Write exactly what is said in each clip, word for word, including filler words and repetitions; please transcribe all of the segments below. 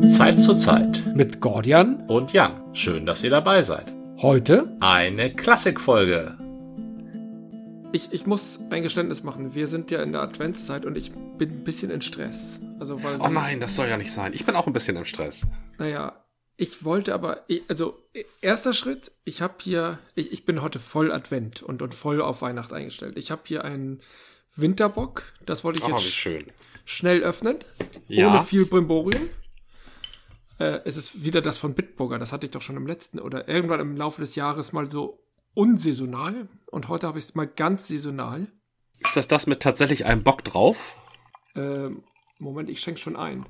Von Zeit zu Zeit mit Gordian und Jan. Schön, dass ihr dabei seid. Heute eine Klassikfolge. Ich, ich muss ein Geständnis machen. Wir sind ja in der Adventszeit und ich bin ein bisschen in Stress. Also, weil oh nein, das soll ja nicht sein. Ich bin auch ein bisschen im Stress. Naja, ich wollte aber, also erster Schritt, ich habe hier, ich, ich bin heute voll Advent und, und voll auf Weihnachten eingestellt. Ich habe hier einen Winterbock, das wollte ich Oh, jetzt wie schön. schnell öffnen, Ja. ohne viel Brimborium. Äh, es ist wieder das von Bitburger, das hatte ich doch schon im letzten oder irgendwann im Laufe des Jahres mal so unsaisonal und heute habe ich es mal ganz saisonal. Ist das das mit tatsächlich einem Bock drauf? Ähm, Moment, ich schenke schon ein.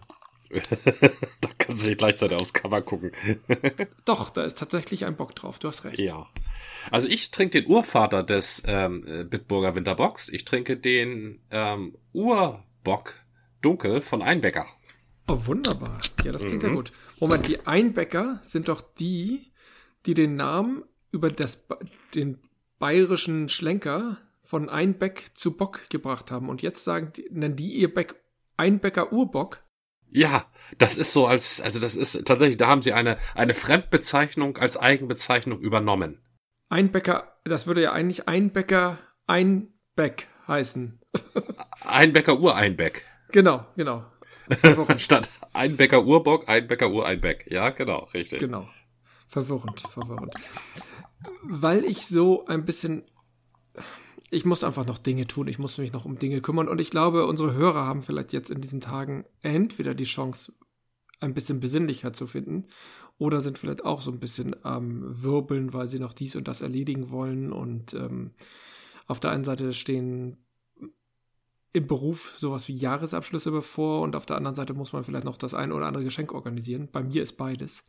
Da kannst du nicht gleichzeitig aufs Cover gucken. Doch, da ist tatsächlich ein Bock drauf, du hast recht. Ja. Also ich trinke den Urvater des ähm, Bitburger Winterbocks. Ich trinke den ähm, Urbock Dunkel von Einbecker. Oh, wunderbar. Ja, das klingt Mhm. ja gut. Moment, die Einbäcker sind doch die, die den Namen über das, den bayerischen Schlenker von Einbeck zu Bock gebracht haben. Und jetzt sagen die, nennen die ihr Beck, Einbecker Urbock. Ja, das ist so als, also das ist tatsächlich, da haben sie eine, eine Fremdbezeichnung als Eigenbezeichnung übernommen. Einbecker, das würde ja eigentlich Einbecker Einbeck heißen. Einbecker Ureinbeck. Genau, genau. Statt Einbecker Urbock, Einbecker Ureinbeck. Ja, genau, richtig. Genau. Verwirrend, verwirrend. Weil ich so ein bisschen, ich muss einfach noch Dinge tun, ich muss mich noch um Dinge kümmern und ich glaube, unsere Hörer haben vielleicht jetzt in diesen Tagen entweder die Chance, ein bisschen Besinnlichkeit zu finden oder sind vielleicht auch so ein bisschen am Wirbeln, weil sie noch dies und das erledigen wollen und ähm, auf der einen Seite stehen im Beruf sowas wie Jahresabschlüsse bevor und auf der anderen Seite muss man vielleicht noch das ein oder andere Geschenk organisieren. Bei mir ist beides.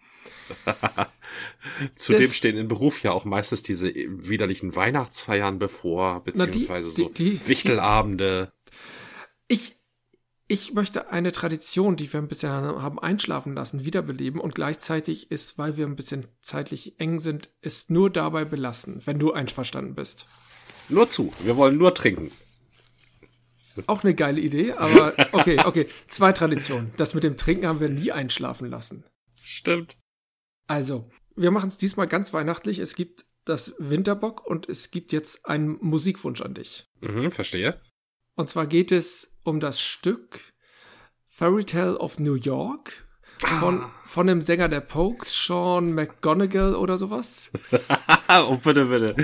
Zudem Das- stehen im Beruf ja auch meistens diese widerlichen Weihnachtsfeiern bevor, beziehungsweise die- so die- die- Wichtelabende. Ich, ich möchte eine Tradition, die wir ein bisschen haben einschlafen lassen, wiederbeleben und gleichzeitig ist, weil wir ein bisschen zeitlich eng sind, es nur dabei belassen, wenn du einverstanden bist. Nur zu, wir wollen nur trinken. Auch eine geile Idee, aber okay, okay. Zwei Traditionen. Das mit dem Trinken haben wir nie einschlafen lassen. Stimmt. Also, wir machen es diesmal ganz weihnachtlich. Es gibt das Winterbock und es gibt jetzt einen Musikwunsch an dich. Mhm, verstehe. Und zwar geht es um das Stück Fairy Tale of New York von, von dem Sänger der Pokes, Sean McGonagall oder sowas. Oh, bitte, bitte.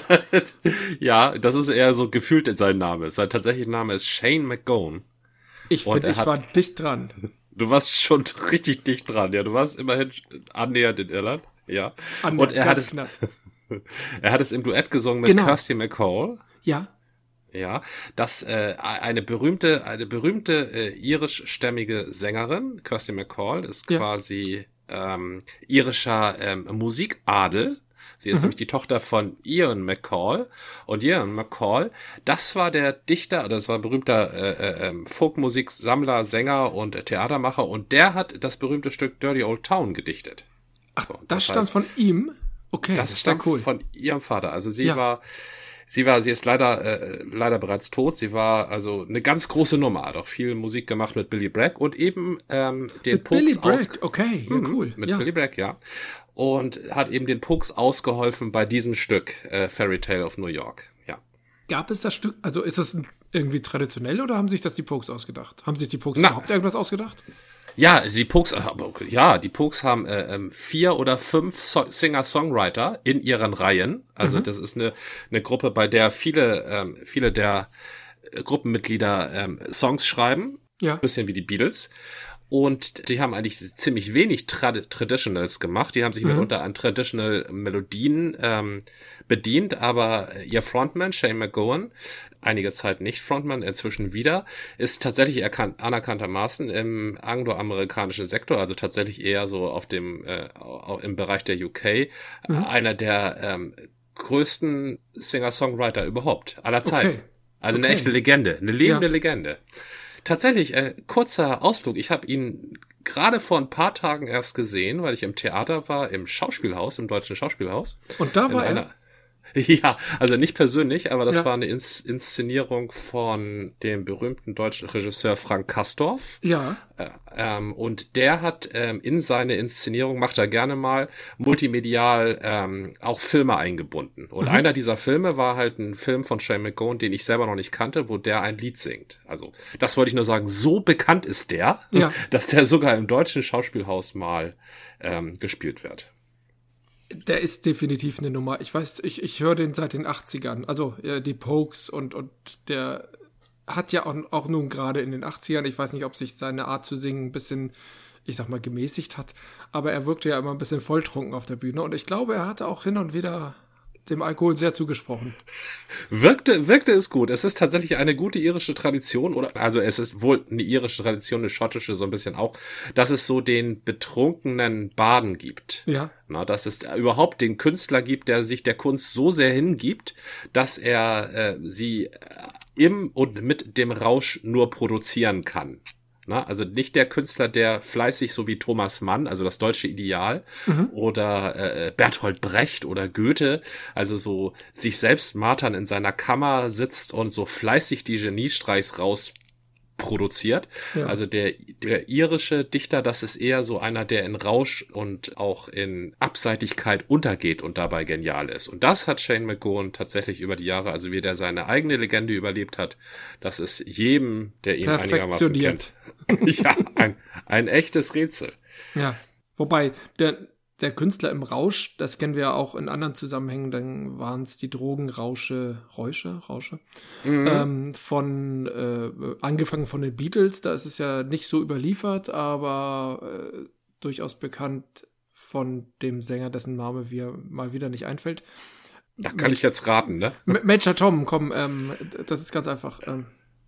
Ja, das ist eher so gefühlt in seinem Namen. Sein tatsächlicher Name ist Shane McGowan. Ich Und finde, er ich hat- war dicht dran. Du warst schon richtig dicht dran, ja. Du warst immerhin annähernd in Irland, ja. An- Und er hat ganz es, knapp. er hat es im Duett gesungen mit Genau. Kirsty MacColl. Ja, Ja, das äh, eine berühmte, eine berühmte äh, irischstämmige Sängerin, Kirsty MacColl, ist Ja. quasi ähm, irischer ähm, Musikadel. Sie ist Mhm. nämlich die Tochter von Ian McCall. Und Ian McCall, das war der Dichter, oder das war ein berühmter äh, äh, Folkmusiksammler, Sänger und äh, Theatermacher. Und der hat das berühmte Stück Dirty Old Town gedichtet. Ach, so, das stammt von ihm. Okay, das ist ja stammt cool. von ihrem Vater. Also sie Ja. war, sie war, sie ist leider, äh, leider bereits tot. Sie war also eine ganz große Nummer, hat auch viel Musik gemacht mit Billy Bragg und eben ähm, den Mit Pokes Billy aus- Bragg, okay, ja, Mhm, cool. Mit ja. Billy Bragg, ja. Und hat eben den Pokes ausgeholfen bei diesem Stück, äh, Fairy Tale of New York. Ja. Gab es das Stück, also ist das irgendwie traditionell oder haben sich das die Pokes ausgedacht? Haben sich die Pokes Na. überhaupt irgendwas ausgedacht? Ja, die Pokes, äh, ja, die Pokes haben äh, ähm, vier oder fünf so- Singer-Songwriter in ihren Reihen. Also Mhm. das ist eine, eine Gruppe, bei der viele, ähm, viele der äh, Gruppenmitglieder ähm, Songs schreiben. Ja. Bisschen wie die Beatles. Und die haben eigentlich ziemlich wenig Trad- Traditionals gemacht. Die haben sich Mhm. mitunter an Traditional Melodien ähm, bedient, aber ihr Frontman, Shane McGowan, einige Zeit nicht Frontman, inzwischen wieder, ist tatsächlich erkannt, anerkanntermaßen im angloamerikanischen Sektor, also tatsächlich eher so auf dem äh, au- im Bereich der U K, Mhm. einer der ähm, größten Singer-Songwriter überhaupt aller Zeiten. Okay. Also eine Okay. echte Legende, eine lebende Ja. Legende. Tatsächlich, äh, kurzer Ausflug. Ich habe ihn gerade vor ein paar Tagen erst gesehen, weil ich im Theater war, im Schauspielhaus, im Deutschen Schauspielhaus. Und da In war einer, er? Ja, also nicht persönlich, aber das Ja. war eine Ins- Inszenierung von dem berühmten deutschen Regisseur Frank Castorf. Ja. Äh, ähm, und der hat ähm, in seine Inszenierung, macht er gerne mal, multimedial ähm, auch Filme eingebunden. Und Mhm. einer dieser Filme war halt ein Film von Shane McGowan, den ich selber noch nicht kannte, wo der ein Lied singt. Also das wollte ich nur sagen, so bekannt ist der, Ja. dass der sogar im deutschen Schauspielhaus mal ähm, gespielt wird. Der ist definitiv eine Nummer. Ich weiß, ich, ich höre den seit den achtzigern. Also äh, die Pokes und, und der hat ja auch, auch nun gerade in den achtzigern, ich weiß nicht, ob sich seine Art zu singen ein bisschen, ich sag mal, gemäßigt hat, aber er wirkte ja immer ein bisschen volltrunken auf der Bühne und ich glaube, er hatte auch hin und wieder dem Alkohol sehr zugesprochen. Wirkte, wirkte es gut. Es ist tatsächlich eine gute irische Tradition, oder, also es ist wohl eine irische Tradition, eine schottische so ein bisschen auch, dass es so den betrunkenen Baden gibt. Ja. Na, dass es überhaupt den Künstler gibt, der sich der Kunst so sehr hingibt, dass er äh, sie im und mit dem Rausch nur produzieren kann. Na, also nicht der Künstler, der fleißig, so wie Thomas Mann, also das deutsche Ideal, Mhm. oder äh, Bertolt Brecht oder Goethe, also so sich selbst martern in seiner Kammer sitzt und so fleißig die Geniestreichs raus produziert. Ja. Also der, der irische Dichter, das ist eher so einer, der in Rausch und auch in Abseitigkeit untergeht und dabei genial ist. Und das hat Shane McGowan tatsächlich über die Jahre, also wie der seine eigene Legende überlebt hat, das ist jedem, der ihn einigermaßen kennt. Perfektioniert. Ja, ein, ein echtes Rätsel. Ja. Wobei, der, der Künstler im Rausch, das kennen wir ja auch in anderen Zusammenhängen, dann waren es die Drogenrausche, Räusche, Rausche, Mhm. ähm, von, äh, angefangen von den Beatles, da ist es ja nicht so überliefert, aber äh, durchaus bekannt von dem Sänger, dessen Name mir mal wieder nicht einfällt. Da kann ich jetzt raten, ne? M- Major Tom, komm, ähm, das ist ganz einfach. Ähm,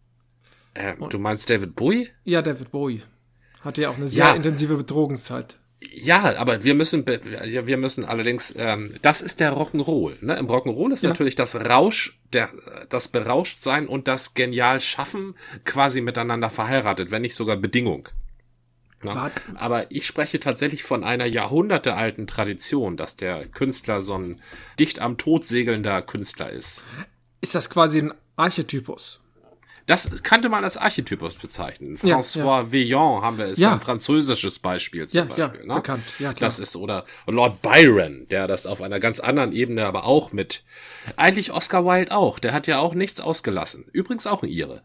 Äh, du meinst David Bowie? ja, David Bowie hatte ja auch eine sehr Ja. intensive Drogenzeit. Ja, aber wir müssen, be- ja, wir müssen allerdings, ähm, das ist der Rock'n'Roll. Ne? Im Rock'n'Roll ist Ja. natürlich das Rausch, der, das Berauschtsein und das genial Schaffen quasi miteinander verheiratet, wenn nicht sogar Bedingung. Ne? War- Aber ich spreche tatsächlich von einer jahrhundertealten Tradition, dass der Künstler so ein dicht am Tod segelnder Künstler ist. Ist das quasi ein Archetypus? Das könnte man als Archetypus bezeichnen. Ja, François Villon haben wir, ist Ja. ein französisches Beispiel zum Ja, ja, Beispiel. ne? bekannt. Ja, klar. Das ist, oder Lord Byron, der das auf einer ganz anderen Ebene aber auch mit, eigentlich Oscar Wilde auch, der hat ja auch nichts ausgelassen. Übrigens auch ein Ire.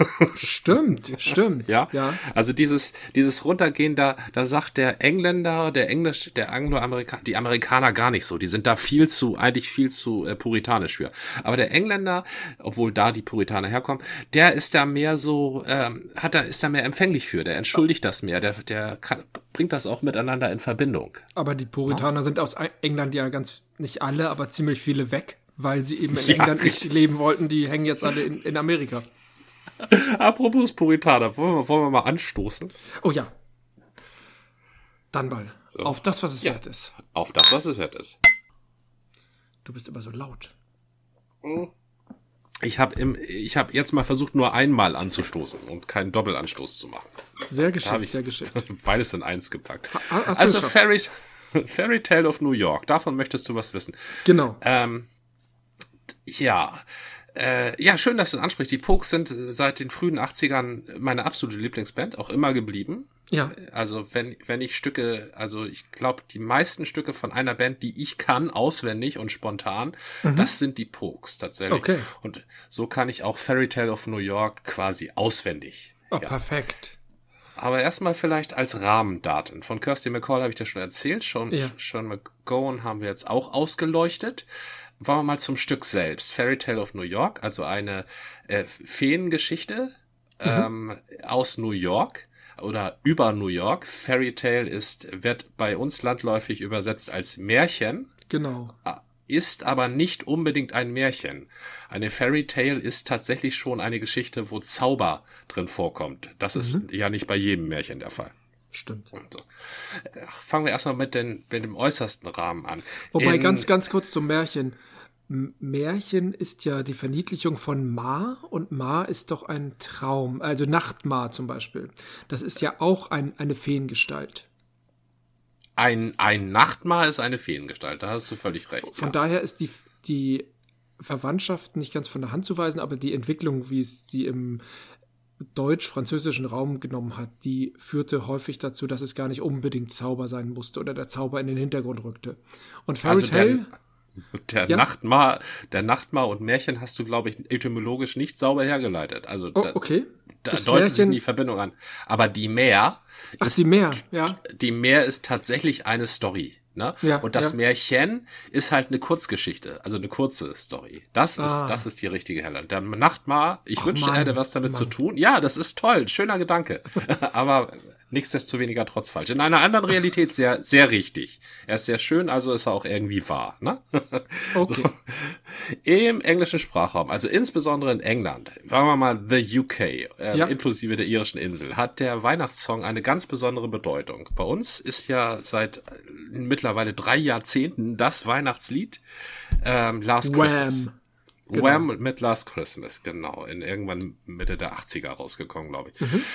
Stimmt, stimmt. Ja? ja. Also dieses, dieses Runtergehen, da, da sagt der Engländer, der Englisch, der Anglo-Amerikaner, die Amerikaner gar nicht so. Die sind da viel zu, eigentlich viel zu äh, puritanisch für. Aber der Engländer, obwohl da die Puritaner herkommen, der ist da mehr so, ähm, hat da, ist da mehr empfänglich für. Der entschuldigt das mehr. Der, der kann, bringt das auch miteinander in Verbindung. Aber die Puritaner sind aus England ja ganz, nicht alle, aber ziemlich viele weg, weil sie eben in Ja, England richtig. nicht leben wollten. Die hängen jetzt alle in, in Amerika. Apropos Puritaner, wollen wir, wollen wir mal anstoßen? Oh ja. Dann mal. So. Auf das, was es Ja. wert ist. Auf das, was es wert ist. Du bist immer so laut. Ich habe im, ich habe jetzt mal versucht, nur einmal anzustoßen und keinen Doppelanstoß zu machen. Sehr Hab geschickt, ich- sehr geschickt. Beides in eins gepackt. Ha- hast du Also geschafft. Fairy, Fairy Tale of New York, davon möchtest du was wissen. Genau. Ähm, ja, äh, ja, schön, dass du es ansprichst. Die Pokes sind seit den frühen achtzigern meine absolute Lieblingsband, auch immer geblieben. Ja. Also wenn, wenn ich Stücke, also ich glaube, die meisten Stücke von einer Band, die ich kann, auswendig und spontan, das sind die Pokes tatsächlich. Okay. Und so kann ich auch Fairy Tale of New York quasi auswendig. Oh, Ja. perfekt. Aber erstmal vielleicht als Rahmendaten. Von Kirsty MacColl habe ich dir schon erzählt. Sean, Ja. Sean McGowan haben wir jetzt auch ausgeleuchtet. Wollen wir mal zum Stück selbst. Fairy Tale of New York, also eine äh, Feengeschichte ähm, aus New York oder über New York. Fairy Tale ist, wird bei uns landläufig übersetzt als Märchen, Genau. ist aber nicht unbedingt ein Märchen. Eine Fairy Tale ist tatsächlich schon eine Geschichte, wo Zauber drin vorkommt. Das ist ja nicht bei jedem Märchen der Fall. Stimmt. Und so. Ach, fangen wir erstmal mit, den, mit dem äußersten Rahmen an. Wobei, In- ganz, ganz kurz zum Märchen. M- Märchen ist ja die Verniedlichung von Ma und Ma ist doch ein Traum. Also Nachtma zum Beispiel. Das ist ja auch ein, eine Feengestalt. Ein, ein Nachtmahr ist eine Feengestalt, da hast du völlig recht. Von ja. daher ist die, die Verwandtschaft nicht ganz von der Hand zu weisen, aber die Entwicklung, wie es sie im deutsch-französischen Raum genommen hat, die führte häufig dazu, dass es gar nicht unbedingt Zauber sein musste oder der Zauber in den Hintergrund rückte. Und Fairy Also Tale... Der, der, Ja. Nachtmar, der Nachtmar und Märchen hast du, glaube ich, etymologisch nicht sauber hergeleitet. Also Oh, da, okay. da Das deutet sich Märchen- die Verbindung an. Aber die Mär, Ach, ist, die Meer, ja. die Mär ist tatsächlich eine Story. Ne? Ja, und das ja. Märchen ist halt eine Kurzgeschichte, also eine kurze Story. Das Ah. ist, das ist die richtige Helle. Der Nachtmar, ich Ach, wünschte, er Mann, hätte was damit Mann. zu tun. Ja, das ist toll, schöner Gedanke. Aber nichtsdestoweniger trotz falsch. In einer anderen Realität sehr, sehr richtig. Er ist sehr schön, also ist er auch irgendwie wahr. Ne? Okay. So. Im englischen Sprachraum, also insbesondere in England, sagen wir mal the U K, äh, Ja. inklusive der irischen Insel, hat der Weihnachtssong eine ganz besondere Bedeutung. Bei uns ist ja seit äh, mittlerweile drei Jahrzehnten das Weihnachtslied ähm, Last Christmas. Wham. Genau. Wham mit Last Christmas, genau, in irgendwann Mitte der achtziger rausgekommen, glaube ich. Mhm.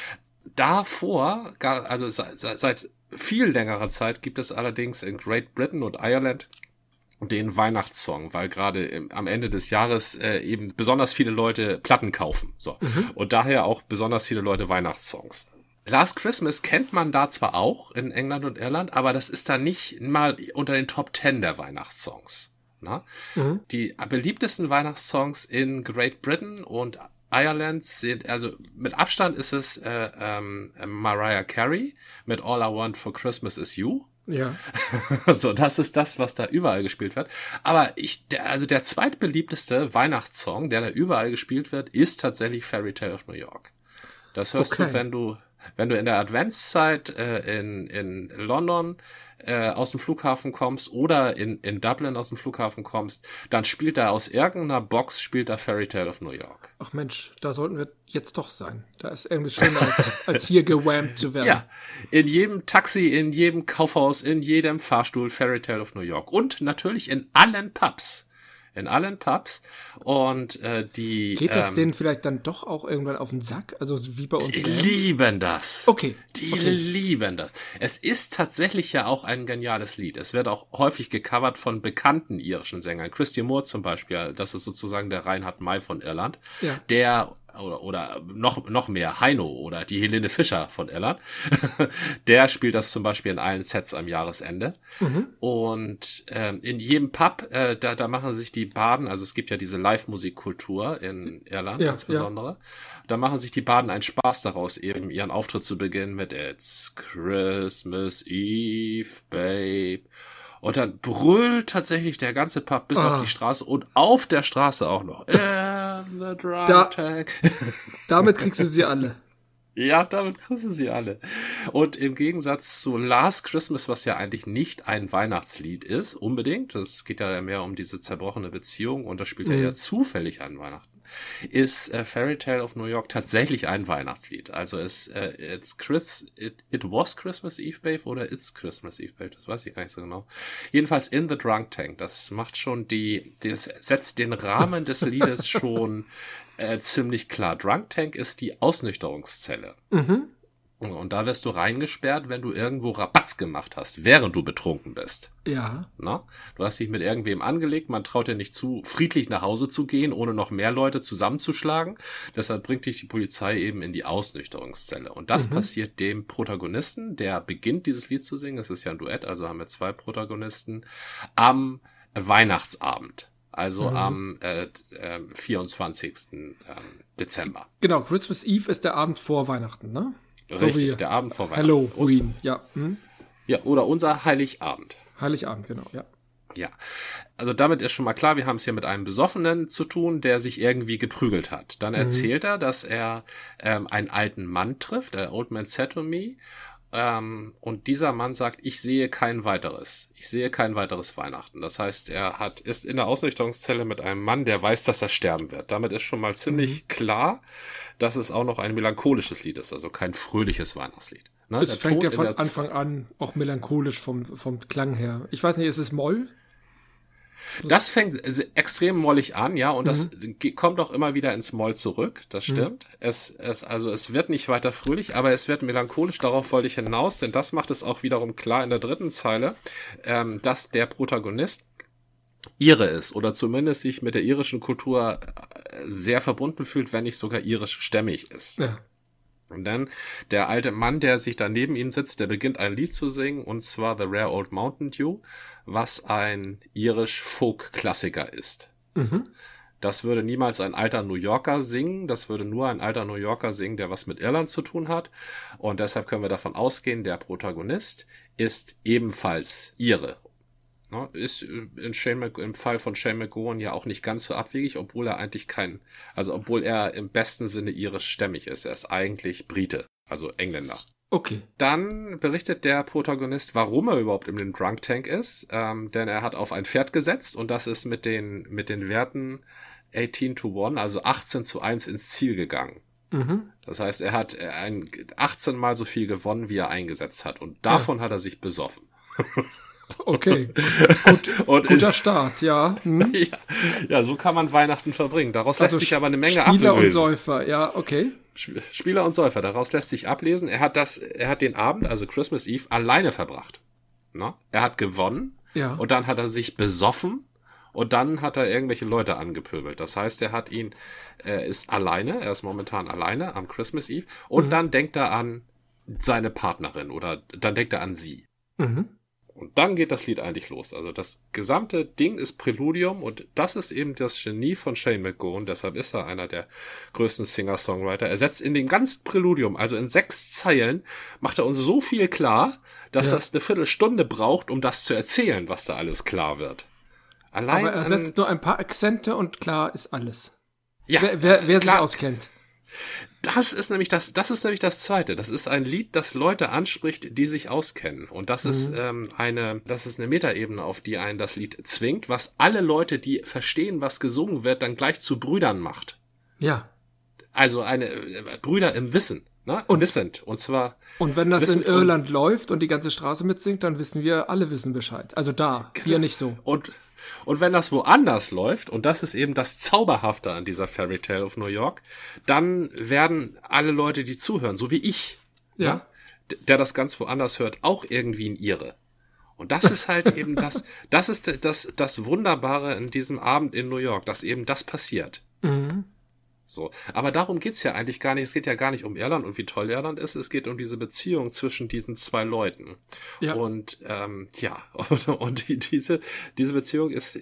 Davor, gar- also seit, seit, seit viel längerer Zeit gibt es allerdings in Great Britain und Ireland den Weihnachtssong, weil gerade im- am Ende des Jahres äh, eben besonders viele Leute Platten kaufen. So. Und daher auch besonders viele Leute Weihnachtssongs. Last Christmas kennt man da zwar auch in England und Irland, aber das ist da nicht mal unter den Top Ten der Weihnachtssongs. Na? Mhm. Die beliebtesten Weihnachtssongs in Great Britain und Ireland sind, also mit Abstand ist es äh, ähm, Mariah Carey mit All I Want for Christmas is You. Ja. So, das ist das, was da überall gespielt wird. Aber ich, der, also der zweitbeliebteste Weihnachtssong, der da überall gespielt wird, ist tatsächlich Fairy Tale of New York. Das hörst Okay. du, wenn du, wenn du in der Adventszeit äh, in, in London äh, aus dem Flughafen kommst oder in, in Dublin aus dem Flughafen kommst, dann spielt da aus irgendeiner Box, spielt da Fairy Tale of New York. Ach Mensch, da sollten wir jetzt doch sein. Da ist irgendwie schöner, als, als hier gewammt zu werden. Ja, in jedem Taxi, in jedem Kaufhaus, in jedem Fahrstuhl Fairy Tale of New York. Und natürlich in allen Pubs. In allen Pubs. Und äh, die Geht das ähm, denen vielleicht dann doch auch irgendwann auf den Sack? Also so wie bei uns? die Wham? lieben das. Okay. Die okay. lieben das. Es ist tatsächlich ja auch ein geniales Lied. Es wird auch häufig gecovert von bekannten irischen Sängern. Christy Moore zum Beispiel, das ist sozusagen der Reinhard May von Irland. Ja. Der oder, oder noch, noch mehr Heino oder die Helene Fischer von Irland. Der spielt das zum Beispiel in allen Sets am Jahresende. Mhm. Und ähm, in jedem Pub, äh, da, da machen sich die Baden, also es gibt ja diese Live-Musikkultur in Irland Ja, insbesondere, da machen sich die Baden einen Spaß daraus, eben ihren Auftritt zu beginnen mit It's Christmas Eve, Babe. Und dann brüllt tatsächlich der ganze Pub bis Ah. auf die Straße und auf der Straße auch noch. In the drunk Da- tank. Damit kriegst du sie alle. Ja, damit kriegst du sie alle. Und im Gegensatz zu Last Christmas, was ja eigentlich nicht ein Weihnachtslied ist, unbedingt, das geht ja mehr um diese zerbrochene Beziehung und das spielt ja Mhm. eher zufällig an Weihnachten, ist äh, Fairy Tale of New York tatsächlich ein Weihnachtslied. Also es äh, it's Chris, it, it was Christmas Eve, Babe oder It's Christmas Eve, Babe, das weiß ich gar nicht so genau. Jedenfalls In the Drunk Tank, das macht schon die, das setzt den Rahmen des Liedes schon äh, ziemlich klar. Drunk Tank ist die Ausnüchterungszelle. Mhm. Und da wirst du reingesperrt, wenn du irgendwo Rabatz gemacht hast, während du betrunken bist. Ja. Na? Du hast dich mit irgendwem angelegt, man traut dir nicht zu, friedlich nach Hause zu gehen, ohne noch mehr Leute zusammenzuschlagen. Deshalb bringt dich die Polizei eben in die Ausnüchterungszelle. Und das Mhm. passiert dem Protagonisten, der beginnt, dieses Lied zu singen. Es ist ja ein Duett, also haben wir zwei Protagonisten, am Weihnachtsabend. Also Mhm. am äh, äh, vierundzwanzigsten Ähm, Dezember. Genau, Christmas Eve ist der Abend vor Weihnachten, ne? So Richtig, wie der Abend vor Weihnachten. Halloween, ja. Hm? Ja, oder unser Heiligabend. Heiligabend, genau, ja. Ja, also damit ist schon mal klar, wir haben es hier mit einem Besoffenen zu tun, der sich irgendwie geprügelt hat. Dann Mhm. erzählt er, dass er ähm, einen alten Mann trifft, der Old Man Said to Me, ähm, und dieser Mann sagt, ich sehe kein weiteres. Ich sehe kein weiteres Weihnachten. Das heißt, er hat ist in der Ausnüchterungszelle mit einem Mann, der weiß, dass er sterben wird. Damit ist schon mal ziemlich Mhm. klar, dass es auch noch ein melancholisches Lied ist, also kein fröhliches Weihnachtslied. Ne? Es Der fängt Tod ja in von der Anfang an auch melancholisch vom, vom Klang her. Ich weiß nicht, ist es Moll? Das fängt extrem mollig an, ja, und das Mhm. ge- kommt auch immer wieder ins Moll zurück, das stimmt. Es, es, also es wird nicht weiter fröhlich, aber es wird melancholisch, darauf wollte ich hinaus, denn das macht es auch wiederum klar in der dritten Zeile, ähm, dass der Protagonist Ire ist oder zumindest sich mit der irischen Kultur sehr verbunden fühlt, wenn nicht sogar irischstämmig ist. Ja. Und dann der alte Mann, der sich da neben ihm sitzt, der beginnt ein Lied zu singen, und zwar The Rare Old Mountain Dew, was ein irisch-Folk-Klassiker ist. Mhm. Das würde niemals ein alter New Yorker singen, das würde nur ein alter New Yorker singen, der was mit Irland zu tun hat. Und deshalb können wir davon ausgehen, der Protagonist ist ebenfalls Ire. Ne, ist in Shane Mc, im Fall von Shane McGowan ja auch nicht ganz so abwegig, obwohl er eigentlich kein, also obwohl er im besten Sinne irischstämmig ist. Er ist eigentlich Brite, also Engländer. Okay. Dann berichtet der Protagonist, warum er überhaupt in den Drunk Tank ist, ähm, denn er hat auf ein Pferd gesetzt und das ist mit den, mit den Werten achtzehn to eins, also achtzehn zu eins ins Ziel gegangen. Mhm. Das heißt, er hat ein achtzehn mal so viel gewonnen, wie er eingesetzt hat, und davon ja. hat er sich besoffen. Okay, Gut, und guter Start, ja. Hm. ja. Ja, so kann man Weihnachten verbringen. Daraus Also lässt sich aber eine Menge Spieler ablesen. und Säufer, ja, okay. Spieler und Säufer, daraus lässt sich ablesen. Er hat das, er hat den Abend, also Christmas Eve, alleine verbracht. Na? Er hat gewonnen, ja. Und dann hat er sich besoffen und dann hat er irgendwelche Leute angepöbelt. Das heißt, er hat ihn, er ist alleine, er ist momentan alleine am Christmas Eve und mhm. dann denkt er an seine Partnerin oder dann denkt er an sie. Mhm. Und dann geht das Lied eigentlich los. Also das gesamte Ding ist Präludium und das ist eben das Genie von Shane McGowan. Deshalb ist er einer der größten Singer-Songwriter. Er setzt in dem ganzen Präludium, also in sechs Zeilen, macht er uns so viel klar, dass ja. das eine Viertelstunde braucht, um das zu erzählen, was da alles klar wird. Allein Aber er setzt nur ein paar Akzente und klar ist alles. Ja, wer wer, wer sich klar. auskennt. Das ist nämlich das, das ist nämlich das Zweite. Das ist ein Lied, das Leute anspricht, die sich auskennen. Und das mhm. ist ähm, eine, das ist eine Metaebene, auf die einen das Lied zwingt, was alle Leute, die verstehen, was gesungen wird, dann gleich zu Brüdern macht. Ja. Also eine äh, Brüder im Wissen, ne? Und wissend. Und zwar. Und wenn das in Irland läuft und die ganze Straße mitsingt, dann wissen wir, alle wissen Bescheid. Also da, hier nicht so. Und Und wenn das woanders läuft, und das ist eben das Zauberhafte an dieser Fairy Tale of New York, dann werden alle Leute, die zuhören, so wie ich, ja. ne, der das ganz woanders hört, auch irgendwie ein Ire. Und das ist halt eben das, das ist das, das Wunderbare in diesem Abend in New York, dass eben das passiert. Mhm. So. Aber darum geht's ja eigentlich gar nicht. Es geht ja gar nicht um Irland und wie toll Irland ist. Es geht um diese Beziehung zwischen diesen zwei Leuten. Ja. Und ähm, ja, und, und die, diese diese Beziehung ist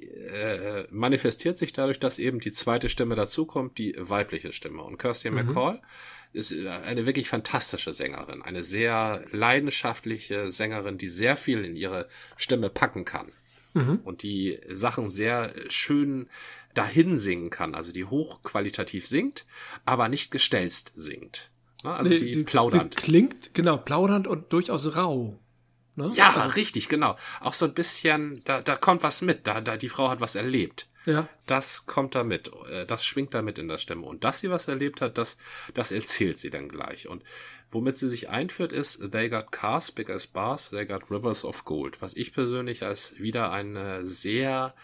äh, manifestiert sich dadurch, dass eben die zweite Stimme dazukommt, die weibliche Stimme. Und Kirsty mhm. MacColl ist eine wirklich fantastische Sängerin, eine sehr leidenschaftliche Sängerin, die sehr viel in ihre Stimme packen kann. Mhm. Und die Sachen sehr schön dahin singen kann, also die hochqualitativ singt, aber nicht gestelzt singt. Ne? Also nee, die sie, plaudernd. Sie klingt, genau, plaudernd und durchaus rau. Ne? Ja, also, richtig, genau. Auch so ein bisschen, da, da kommt was mit, da, da die Frau hat was erlebt. Ja. Das kommt da mit, das schwingt da mit in der Stimme. Und dass sie was erlebt hat, das, das erzählt sie dann gleich. Und womit sie sich einführt ist, they got cars big as bars, they got rivers of gold. Was ich persönlich als wieder eine sehr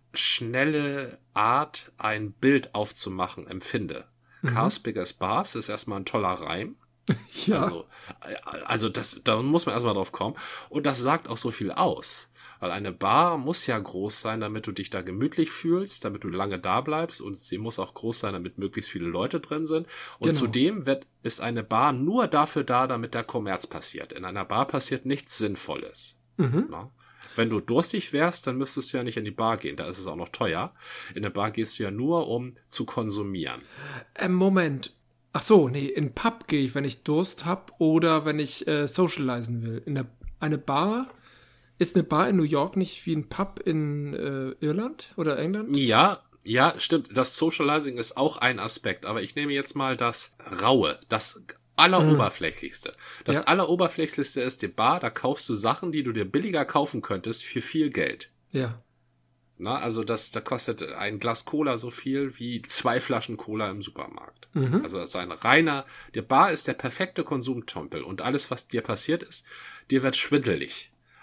schnelle Art, ein Bild aufzumachen, empfinde. Mhm. Cars big as bars ist erstmal ein toller Reim. Ja. Also, also das, da muss man erstmal drauf kommen. Und das sagt auch so viel aus. Weil eine Bar muss ja groß sein, damit du dich da gemütlich fühlst, damit du lange da bleibst. Und sie muss auch groß sein, damit möglichst viele Leute drin sind. Und genau. zudem wird, ist eine Bar nur dafür da, damit der Kommerz passiert. In einer Bar passiert nichts Sinnvolles. Mhm. Na? Wenn du durstig wärst, dann müsstest du ja nicht in die Bar gehen. Da ist es auch noch teuer. In der Bar gehst du ja nur, um zu konsumieren. Ähm, Moment. Ach so, nee, in Pub gehe ich, wenn ich Durst habe oder wenn ich äh, socialisen will. In der, eine Bar, ist eine Bar in New York nicht wie ein Pub in äh, Irland oder England? Ja, ja, stimmt. Das Socializing ist auch ein Aspekt. Aber ich nehme jetzt mal das Raue, das Alleroberflächlichste. Das Ja. Alleroberflächlichste ist die Bar, da kaufst du Sachen, die du dir billiger kaufen könntest, für viel Geld. Ja. Na, also das, da kostet ein Glas Cola so viel wie zwei Flaschen Cola im Supermarkt. Mhm. Also das ist ein reiner, die Bar ist der perfekte Konsumtempel und alles, was dir passiert ist, dir wird schwindelig.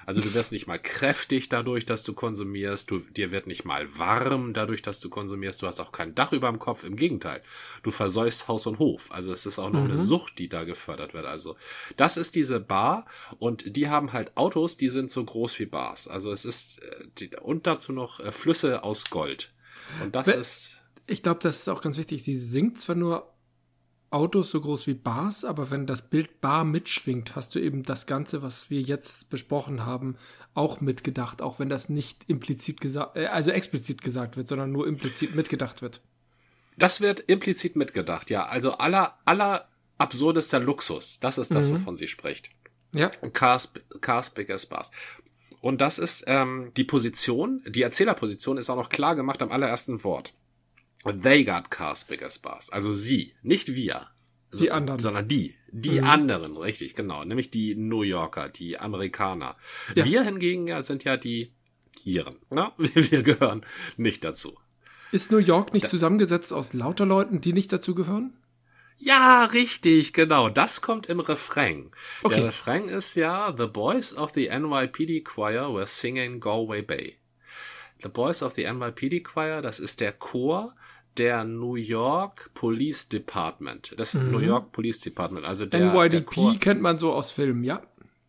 Also du wirst nicht mal kräftig dadurch, dass du konsumierst, du, dir wird nicht mal warm dadurch, dass du konsumierst, du hast auch kein Dach über dem Kopf, im Gegenteil. Du versäust Haus und Hof. Also es ist auch noch mhm. eine Sucht, die da gefördert wird. Also das ist diese Bar und die haben halt Autos, die sind so groß wie Bars. Also es ist, die, und dazu noch äh, Flüsse aus Gold. Und das Wenn, ist... Ich glaube, das ist auch ganz wichtig. Sie singt zwar nur Autos so groß wie Bars, aber wenn das Bild Bar mitschwingt, hast du eben das Ganze, was wir jetzt besprochen haben, auch mitgedacht, auch wenn das nicht implizit gesagt, äh, also explizit gesagt wird, sondern nur implizit mitgedacht wird. Das wird implizit mitgedacht, ja. Also aller, aller absurdester Luxus. Das ist das, mhm. wovon sie spricht. Ja. Cars, Cars Big as Bars. Und das ist ähm, die Position, die Erzählerposition ist auch noch klar gemacht am allerersten Wort. They got cars big as bars. Also sie, nicht wir. Die so, anderen. Sondern die. Die mhm. anderen, richtig, genau. Nämlich die New Yorker, die Amerikaner. Ja. Wir hingegen ja, sind ja die Iren. Na? Wir gehören nicht dazu. Ist New York nicht da, zusammengesetzt aus lauter Leuten, die nicht dazu gehören? Ja, richtig, genau. Das kommt im Refrain. Okay. Der Refrain ist ja, The boys of the N Y P D Choir were singing Galway Bay. The Boys of the N Y P D Choir, das ist der Chor der New York Police Department. Das mhm. New York Police Department. Also der, N Y D P der Chor, kennt man so aus Filmen, ja?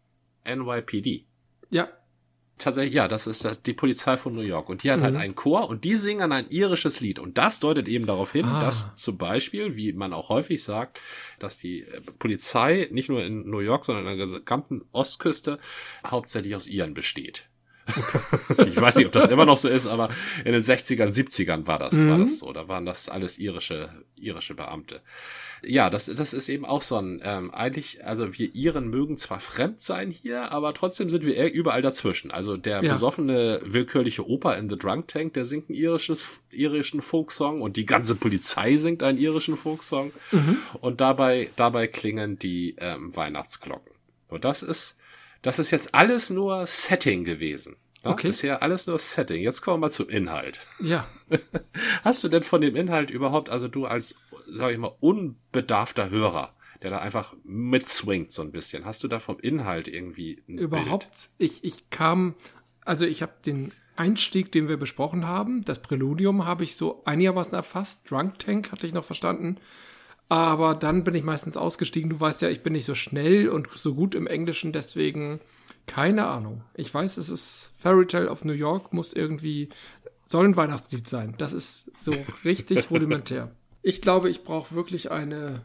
N Y P D. Ja. Tatsächlich, ja, das ist das, die Polizei von New York. Und die hat mhm. halt einen Chor und die singen ein irisches Lied. Und das deutet eben darauf hin, ah. dass zum Beispiel, wie man auch häufig sagt, dass die Polizei nicht nur in New York, sondern an der gesamten Ostküste hauptsächlich aus Iren besteht. Okay. Ich weiß nicht, ob das immer noch so ist, aber in den sechzigern, siebzigern war das, mhm. war das so. Da waren das alles irische, irische Beamte. Ja, das, das ist eben auch so ein, ähm, eigentlich, also wir Iren mögen zwar fremd sein hier, aber trotzdem sind wir eher überall dazwischen. Also der ja. besoffene, willkürliche Opa in The Drunk Tank, der singt einen irisches, irischen Folksong und die ganze Polizei singt einen irischen Folksong. Mhm. Und dabei, dabei klingen die ähm, Weihnachtsglocken. Und das ist, das ist jetzt alles nur Setting gewesen. Ja, okay. Bisher alles nur Setting. Jetzt kommen wir mal zum Inhalt. Ja. Hast du denn von dem Inhalt überhaupt, also du als, sag ich mal, unbedarfter Hörer, der da einfach mitswingt so ein bisschen, hast du da vom Inhalt irgendwie ein Überhaupt? Bild? Ich, ich kam, also ich habe den Einstieg, den wir besprochen haben, das Präludium habe ich so einigermaßen erfasst. Drunk Tank hatte ich noch verstanden. Aber dann bin ich meistens ausgestiegen. Du weißt ja, ich bin nicht so schnell und so gut im Englischen, deswegen keine Ahnung. Ich weiß, es ist Fairy Tale of New York, muss irgendwie, soll ein Weihnachtslied sein. Das ist so richtig rudimentär. Ich glaube, ich brauche wirklich eine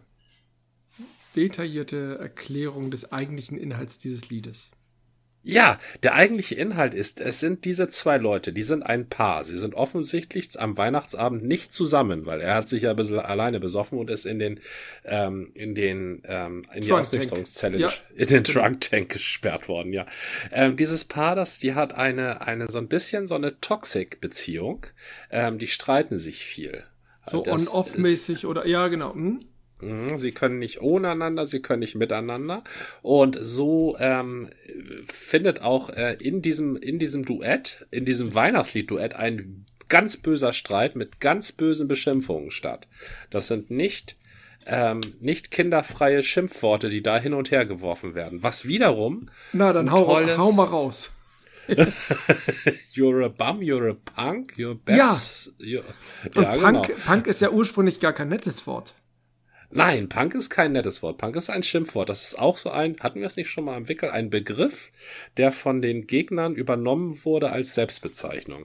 detaillierte Erklärung des eigentlichen Inhalts dieses Liedes. Ja, der eigentliche Inhalt ist, es sind diese zwei Leute, die sind ein Paar. Sie sind offensichtlich am Weihnachtsabend nicht zusammen, weil er hat sich ja ein bisschen alleine besoffen und ist in den, ähm, in den, ähm, in die Ausnüchterungszelle, ja. in den Drunk Tank gesperrt worden, ja. Ähm, dieses Paar, das, die hat eine, eine, so ein bisschen so eine Toxic-Beziehung, ähm, die streiten sich viel. So also on-off-mäßig oder, ja, genau, hm? Sie können nicht ohne einander, sie können nicht miteinander. Und so ähm, findet auch äh, in diesem in diesem Duett, in diesem Weihnachtslied-Duett ein ganz böser Streit mit ganz bösen Beschimpfungen statt. Das sind nicht ähm, nicht kinderfreie Schimpfworte, die da hin und her geworfen werden. Was wiederum Na, dann hau, tolles, hau mal raus. You're a bum, you're a punk, you're best. Ja, you're, ja Punk, genau. Punk ist ja ursprünglich gar kein nettes Wort. Nein, Punk ist kein nettes Wort. Punk ist ein Schimpfwort. Das ist auch so ein, hatten wir es nicht schon mal am Wickel, ein Begriff, der von den Gegnern übernommen wurde als Selbstbezeichnung.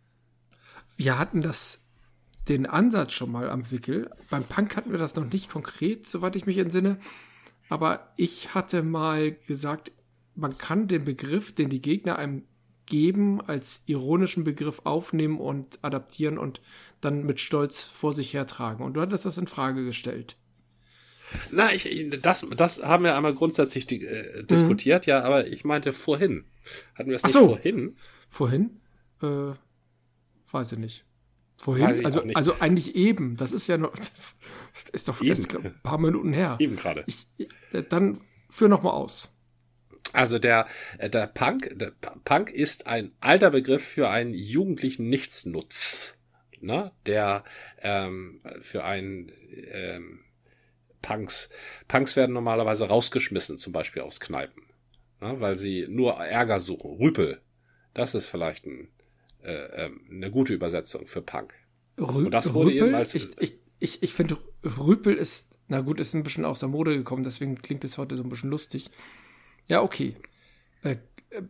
Wir hatten das, den Ansatz schon mal am Wickel. Beim Punk hatten wir das noch nicht konkret, soweit ich mich entsinne. Aber ich hatte mal gesagt, man kann den Begriff, den die Gegner einem geben, als ironischen Begriff aufnehmen und adaptieren und dann mit Stolz vor sich hertragen. Und du hattest das in Frage gestellt. Na, ich, das, das haben wir einmal grundsätzlich die, äh, diskutiert, mhm. ja, aber ich meinte vorhin. Hatten wir es nicht so. vorhin? Vorhin? Äh, weiß ich nicht. Vorhin? Weiß ich also, auch nicht. Also eigentlich eben. Das ist ja noch, das ist doch erst ein paar Minuten her. Eben gerade. Ich, dann führ noch mal aus. Also der, der Punk, der Punk ist ein alter Begriff für einen jugendlichen Nichtsnutz, ne? Der ähm, für einen ähm, Punks, Punks werden normalerweise rausgeschmissen, zum Beispiel aus Kneipen. ne, weil sie nur Ärger suchen. Rüpel, das ist vielleicht ein, äh, äh, eine gute Übersetzung für Punk. Rü- Und das wurde Rüpel? eben als... Ich, ich, ich, ich finde, Rüpel ist, na gut, ist ein bisschen aus der Mode gekommen, deswegen klingt es heute so ein bisschen lustig. Ja, okay. Äh, äh,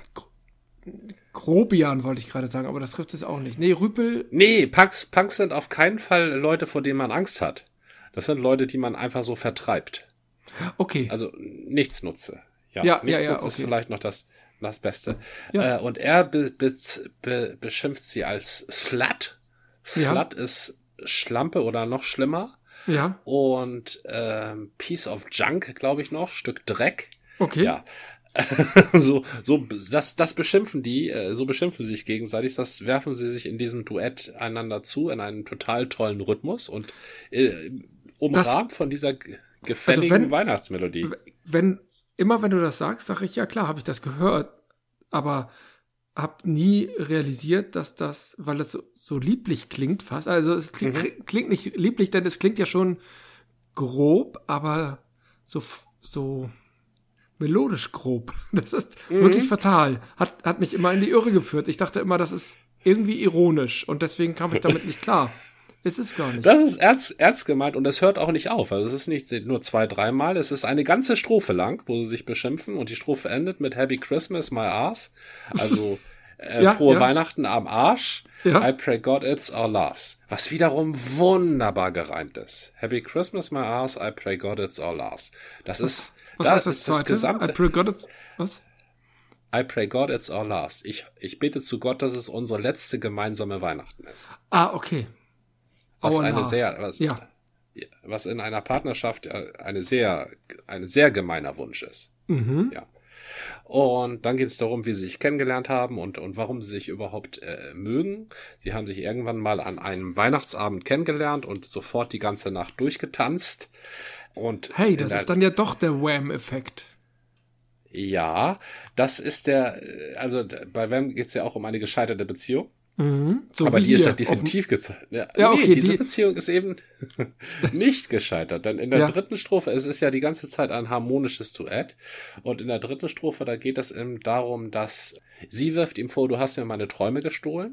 äh, Grobian wollte ich gerade sagen, aber das trifft es auch nicht. Nee, Rüpel... Nee, Punks, Punks sind auf keinen Fall Leute, vor denen man Angst hat. Das sind Leute, die man einfach so vertreibt. Okay. Also Nichtsnutze. Ja, Ja, Nichtsnutze ja, ja, okay. ist vielleicht noch das, das Beste. Ja. Äh, und er be, be, be, beschimpft sie als Slut. Ja. Slut ist Schlampe oder noch schlimmer. Ja, Und ähm, Piece of Junk, glaube ich noch, Stück Dreck. okay. Ja. so, so, das, das beschimpfen die, äh, so beschimpfen sie sich gegenseitig, das werfen sie sich in diesem Duett einander zu, in einem total tollen Rhythmus und äh, umrahmt von dieser g- gefälligen Also wenn- Weihnachtsmelodie. Wenn, immer wenn du das sagst, sage ich, ja klar, habe ich das gehört, aber habe nie realisiert, dass das, weil es so, so lieblich klingt fast, also es klingt, Mhm. klingt nicht lieblich, denn es klingt ja schon grob, aber so, f- so melodisch grob. Das ist Mhm. wirklich fatal. Hat, hat mich immer in die Irre geführt. Ich dachte immer, das ist irgendwie ironisch und deswegen kam ich damit nicht klar. Ist es gar nicht. Das ist ernst, ernst gemeint und es hört auch nicht auf. Also es ist nicht nur zwei, dreimal, es ist eine ganze Strophe lang, wo sie sich beschimpfen und die Strophe endet mit Happy Christmas, my ass. Also äh, Ja, frohe ja. Weihnachten am Arsch. Ja. I pray God it's our last. Was wiederum wunderbar gereimt ist. Happy Christmas, my ass. I pray God it's our last. Das ist, Was da heißt das ist das zweite? gesamte. I pray God it's, was? I pray God it's our last. Ich, ich bete zu Gott, dass es unsere letzte gemeinsame Weihnachten ist. Ah, okay. Was Our eine last. sehr, was, Ja. was in einer Partnerschaft äh, eine sehr, ein sehr gemeiner Wunsch ist. Mhm. Ja. Und dann geht es darum, wie sie sich kennengelernt haben und, und warum sie sich überhaupt äh, mögen. Sie haben sich irgendwann mal an einem Weihnachtsabend kennengelernt und sofort die ganze Nacht durchgetanzt. Und Hey, in das der- ist dann ja doch der Wham-Effekt. Ja, das ist der, äh, also d- bei Wham geht es ja auch um eine gescheiterte Beziehung. Mhm. So Aber wie die ist ja hier. definitiv gezeigt. Ja, Ja, nee, okay, diese die- Beziehung ist eben nicht gescheitert. Denn in der Ja. dritten Strophe, es ist ja die ganze Zeit ein harmonisches Duett. Und in der dritten Strophe, da geht es eben darum, dass sie wirft ihm vor, du hast mir meine Träume gestohlen.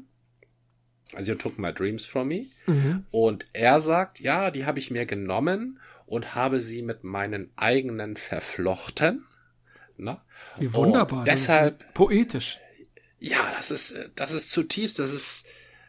Also you took my dreams from me. Mhm. Und er sagt, ja, die habe ich mir genommen und habe sie mit meinen eigenen verflochten. Na? Wie wunderbar. Und das ist deshalb, poetisch. ja, das ist, äh, das ist zutiefst, das ist,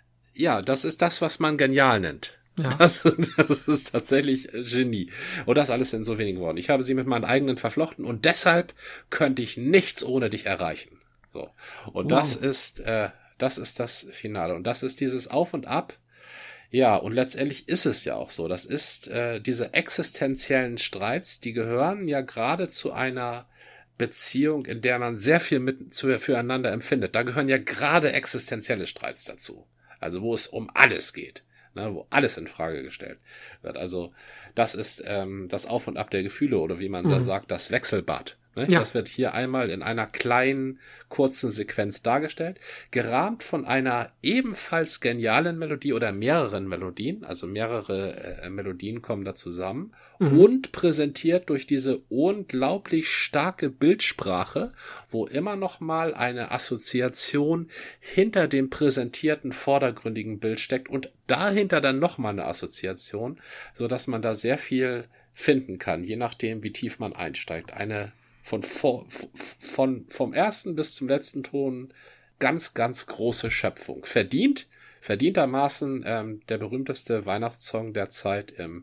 ja, das ist das, was man genial nennt. Ja. Das, das ist tatsächlich Genie. Und das alles in so wenigen Worten. Ich habe sie mit meinen eigenen verflochten und deshalb könnte ich nichts ohne dich erreichen. So. Und Wow. das ist, äh, das ist das Finale. Und das ist dieses Auf und Ab. Ja, und letztendlich ist es ja auch so. Das ist äh, diese existenziellen Streits, die gehören ja gerade zu einer Beziehung, in der man sehr viel mit zu, füreinander empfindet. Da gehören ja gerade existenzielle Streits dazu. Also wo es um alles geht, ne, wo alles in Frage gestellt wird. Also das ist ähm, das Auf und Ab der Gefühle oder wie man Mhm. da sagt, das Wechselbad. Nicht? Ja. Das wird hier einmal in einer kleinen, kurzen Sequenz dargestellt, gerahmt von einer ebenfalls genialen Melodie oder mehreren Melodien, also mehrere äh, Melodien kommen da zusammen Mhm. und präsentiert durch diese unglaublich starke Bildsprache, wo immer noch mal eine Assoziation hinter dem präsentierten vordergründigen Bild steckt und dahinter dann noch mal eine Assoziation, so dass man da sehr viel finden kann, je nachdem, wie tief man einsteigt. Eine von, vor, von vom ersten bis zum letzten Ton ganz, ganz große Schöpfung. Verdient, verdientermaßen ähm, der berühmteste Weihnachtssong der Zeit im,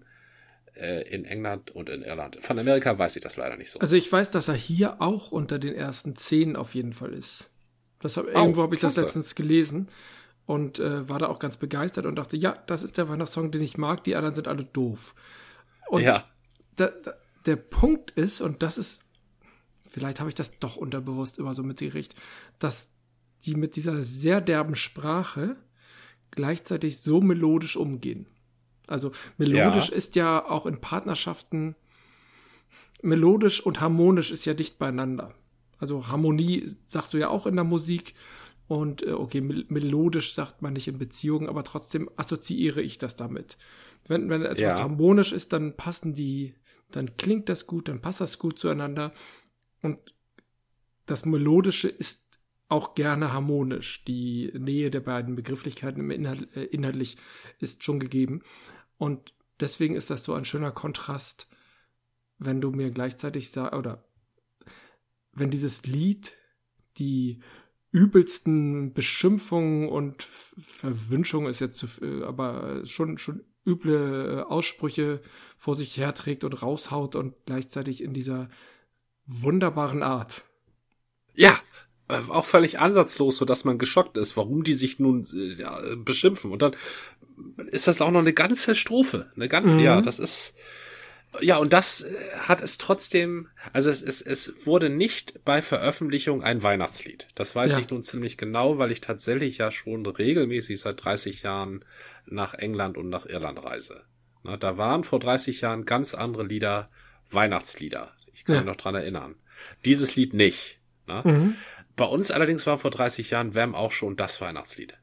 äh, in England und in Irland. Von Amerika weiß ich das leider nicht so. Also ich weiß, dass er hier auch unter den ersten zehn auf jeden Fall ist. Das hab, Oh, irgendwo habe ich das klasse. letztens gelesen und äh, war da auch ganz begeistert und dachte, ja, das ist der Weihnachtssong, den ich mag, die anderen sind alle doof. Und ja, da, da, der Punkt ist, und das ist, vielleicht habe ich das doch unterbewusst immer so mitgekriegt, dass die mit dieser sehr derben Sprache gleichzeitig so melodisch umgehen. Also melodisch Ja. ist ja auch in Partnerschaften, melodisch und harmonisch ist ja dicht beieinander. Also Harmonie sagst du ja auch in der Musik und äh, okay, mel- melodisch sagt man nicht in Beziehungen, aber trotzdem assoziiere ich das damit. Wenn, wenn etwas Ja. harmonisch ist, dann passen die, dann klingt das gut, dann passt das gut zueinander und das Melodische ist auch gerne harmonisch. Die Nähe der beiden Begrifflichkeiten im Inhalt, äh, inhaltlich ist schon gegeben. Und deswegen ist das so ein schöner Kontrast, wenn du mir gleichzeitig sagst, oder wenn dieses Lied die übelsten Beschimpfungen und Verwünschungen ist jetzt zu, aber schon, schon üble Aussprüche vor sich herträgt und raushaut und gleichzeitig in dieser wunderbaren Art. Ja, auch völlig ansatzlos, so dass man geschockt ist, warum die sich nun ja, beschimpfen. Und dann ist das auch noch eine ganze Strophe. Eine ganze, mhm. ja, das ist, ja, und das hat es trotzdem, also es, es, es wurde nicht bei Veröffentlichung ein Weihnachtslied. Das weiß ja. ich nun ziemlich genau, weil ich tatsächlich ja schon regelmäßig seit dreißig Jahren nach England und nach Irland reise. Na, da waren vor dreißig Jahren ganz andere Lieder Weihnachtslieder. Ich kann ja. mich noch dran erinnern. Dieses Lied nicht. Na? Mhm. Bei uns allerdings war vor dreißig Jahren Wham auch schon das Weihnachtslied.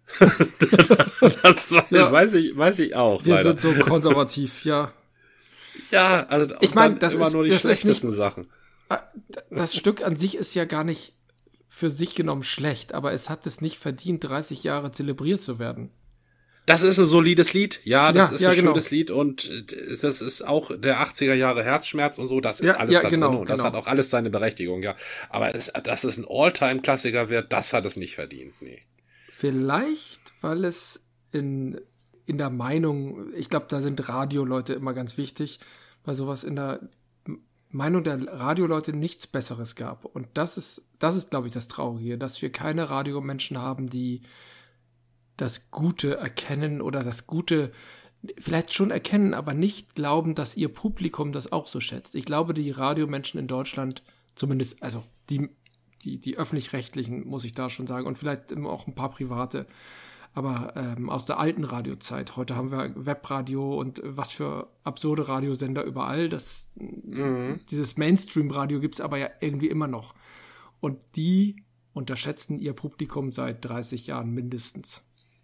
Das war, ja. weiß ich, weiß ich auch. Wir leider. sind so konservativ, ja. Ja, also ich meine, das immer ist, nur die das schlechtesten nicht, Sachen. Das Stück an sich ist ja gar nicht für sich genommen schlecht, aber es hat es nicht verdient, dreißig Jahre zelebriert zu werden. Das ist ein solides Lied, ja, das ja, ist ja, ein genau. schönes Lied und das ist auch der achtziger Jahre Herzschmerz und so, das ist ja, alles ja, da genau, drin und das genau. hat auch alles seine Berechtigung, ja. Aber es, dass es ein All-Time-Klassiker wird, das hat es nicht verdient, nee. Vielleicht, weil es in, in der Meinung, ich glaube, da sind Radioleute immer ganz wichtig, weil sowas in der Meinung der Radioleute nichts Besseres gab. Und das ist, das ist, glaube ich, das Traurige, dass wir keine Radiomenschen haben, die das Gute erkennen oder das Gute vielleicht schon erkennen, aber nicht glauben, dass ihr Publikum das auch so schätzt. Ich glaube, die Radiomenschen in Deutschland, zumindest, also die, die, die öffentlich-rechtlichen, muss ich da schon sagen, und vielleicht auch ein paar private, aber ähm, aus der alten Radiozeit. Heute haben wir Webradio und was für absurde Radiosender überall. Das, mhm. Dieses Mainstream-Radio gibt's aber ja irgendwie immer noch. Und die unterschätzen ihr Publikum seit dreißig Jahren mindestens.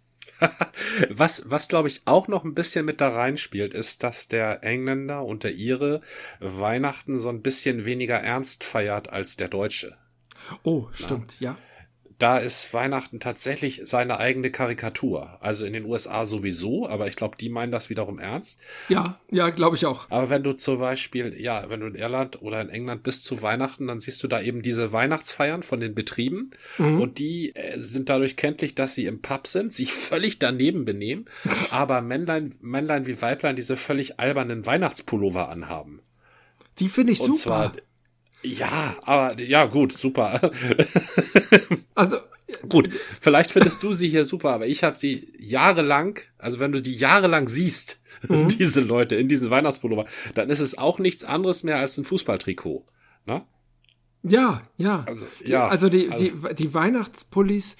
Was, was glaube ich auch noch ein bisschen mit da reinspielt, ist, dass der Engländer und der Ire Weihnachten so ein bisschen weniger ernst feiert als der Deutsche. Oh, stimmt, Na? ja. Da ist Weihnachten tatsächlich seine eigene Karikatur. Also in den U S A sowieso, aber ich glaube, die meinen das wiederum ernst. Ja, ja, glaube ich auch. Aber wenn du zum Beispiel, ja, wenn du in Irland oder in England bist zu Weihnachten, dann siehst du da eben diese Weihnachtsfeiern von den Betrieben. Mhm. Und die äh, sind dadurch kenntlich, dass sie im Pub sind, sich völlig daneben benehmen, aber Männlein, Männlein wie Weiblein diese völlig albernen Weihnachtspullover anhaben. Die finde ich Und super. Zwar, ja, aber ja, gut, super. Also gut, vielleicht findest du sie hier super, aber ich habe sie jahrelang, also wenn du die jahrelang siehst, mhm. diese Leute in diesen Weihnachtspullover, dann ist es auch nichts anderes mehr als ein Fußballtrikot, ne? Ja, ja. Also, ja, die, also, die, also die, die Weihnachtspullis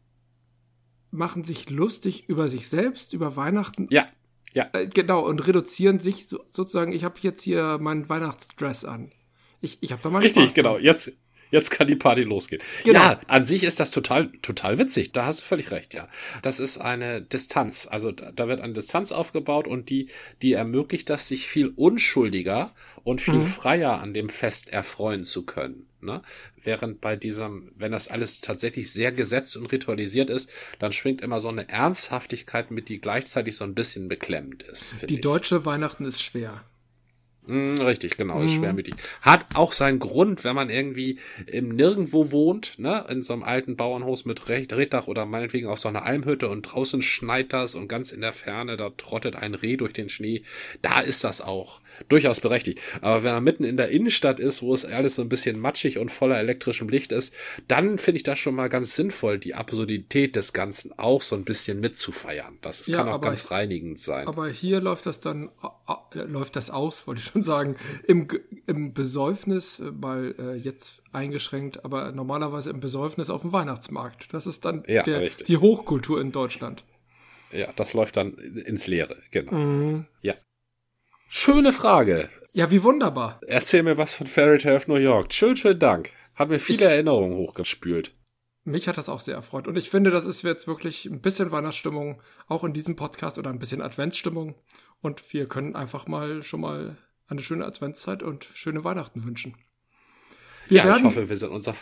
machen sich lustig über sich selbst, über Weihnachten. Ja, ja. Äh, genau, und reduzieren sich so, sozusagen, ich habe jetzt hier meinen Weihnachtsdress an. Ich, ich habe da mal Richtig, Spaß genau. dran. Jetzt, jetzt kann die Party losgehen. Genau. Ja, an sich ist das total, total witzig. Da hast du völlig recht, ja. Das ist eine Distanz. Also da, da wird eine Distanz aufgebaut und die, die ermöglicht das, sich viel unschuldiger und viel mhm. freier an dem Fest erfreuen zu können. Ne? Während bei diesem, wenn das alles tatsächlich sehr gesetzt und ritualisiert ist, dann schwingt immer so eine Ernsthaftigkeit mit, die gleichzeitig so ein bisschen beklemmend ist. Die ich. deutsche Weihnachten ist schwer. Mm, richtig, genau, ist schwermütig. Hat auch seinen Grund, wenn man irgendwie im Nirgendwo wohnt, ne, in so einem alten Bauernhaus mit Reetdach oder meinetwegen auf so einer Almhütte und draußen schneit das und ganz in der Ferne, da trottet ein Reh durch den Schnee. Da ist das auch durchaus berechtigt. Aber wenn man mitten in der Innenstadt ist, wo es alles so ein bisschen matschig und voller elektrischem Licht ist, dann finde ich das schon mal ganz sinnvoll, die Absurdität des Ganzen auch so ein bisschen mitzufeiern. Das Ja, kann auch aber ganz reinigend sein. Aber hier läuft das dann, äh, läuft das aus, wollte ich schon sagen, im, im Besäufnis, äh, mal äh, jetzt eingeschränkt, aber normalerweise im Besäufnis auf dem Weihnachtsmarkt. Das ist dann Ja, der, richtig. die Hochkultur in Deutschland. Ja, das läuft dann ins Leere, genau. Mhm. Ja. Schöne Frage. Ja, wie wunderbar. Erzähl mir was von Fairy Tale of New York. Schön, schönen Dank. Hat mir viele Ich- Erinnerungen hochgespült. Mich hat das auch sehr erfreut. Und ich finde, das ist jetzt wirklich ein bisschen Weihnachtsstimmung, auch in diesem Podcast, oder ein bisschen Adventsstimmung. Und wir können einfach mal schon mal eine schöne Adventszeit und schöne Weihnachten wünschen. Wir Ja, werden, ich hoffe, wir sind unser...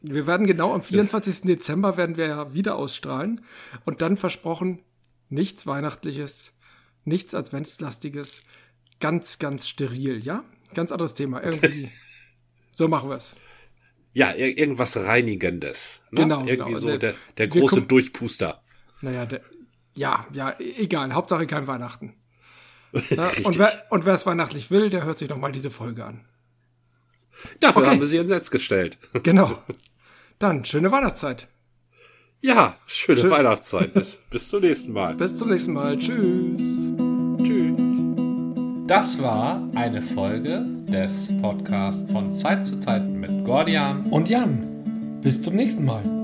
Wir werden genau am vierundzwanzigsten Dezember werden wir ja wieder ausstrahlen. Und dann versprochen, nichts Weihnachtliches, nichts Adventslastiges. Ganz, ganz steril, ja? Ganz anderes Thema. Irgendwie. So machen wir es. Ja, ir- irgendwas Reinigendes. Ne? Genau, Irgendwie genau. so Der- der, der wir große kommen- Durchpuster. Naja, der, ja, ja, e- egal. Hauptsache kein Weihnachten. Ja, Richtig. und wer und wer es weihnachtlich will, der hört sich noch mal diese Folge an. Dafür Okay. haben wir sie ins Netz gestellt. Genau. Dann, schöne Weihnachtszeit. Ja, schöne Schön. Weihnachtszeit. Bis, bis zum nächsten Mal. Bis zum nächsten Mal. Tschüss. Tschüss. Das war eine Folge des Podcasts von Zeit zu Zeit mit Gordian Und Jan. Bis zum nächsten Mal.